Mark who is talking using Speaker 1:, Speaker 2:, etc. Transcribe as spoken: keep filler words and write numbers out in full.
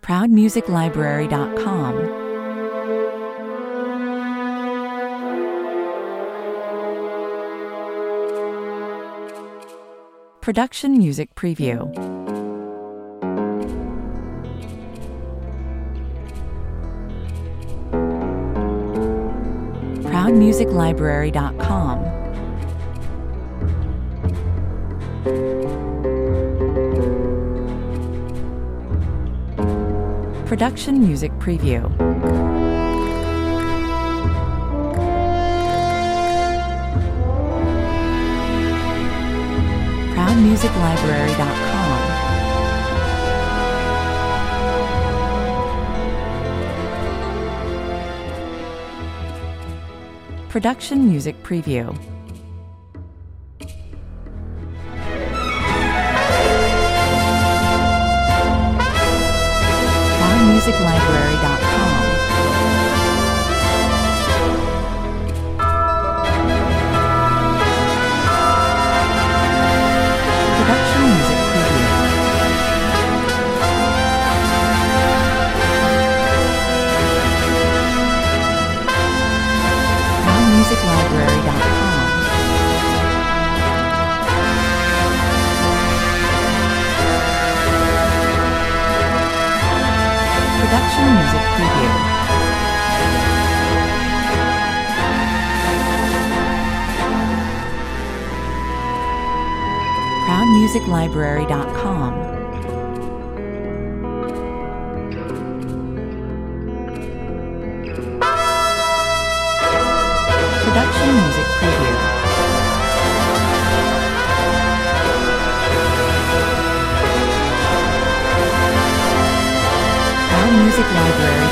Speaker 1: proud music library dot com. Production Music Preview. proud music library dot com. Production Music Preview. proud music library dot com. Production Music Preview. proud music library dot com. Production Music Preview. proud music library dot com. Production Music Preview. proud music library dot com. Production Music Preview. proud music library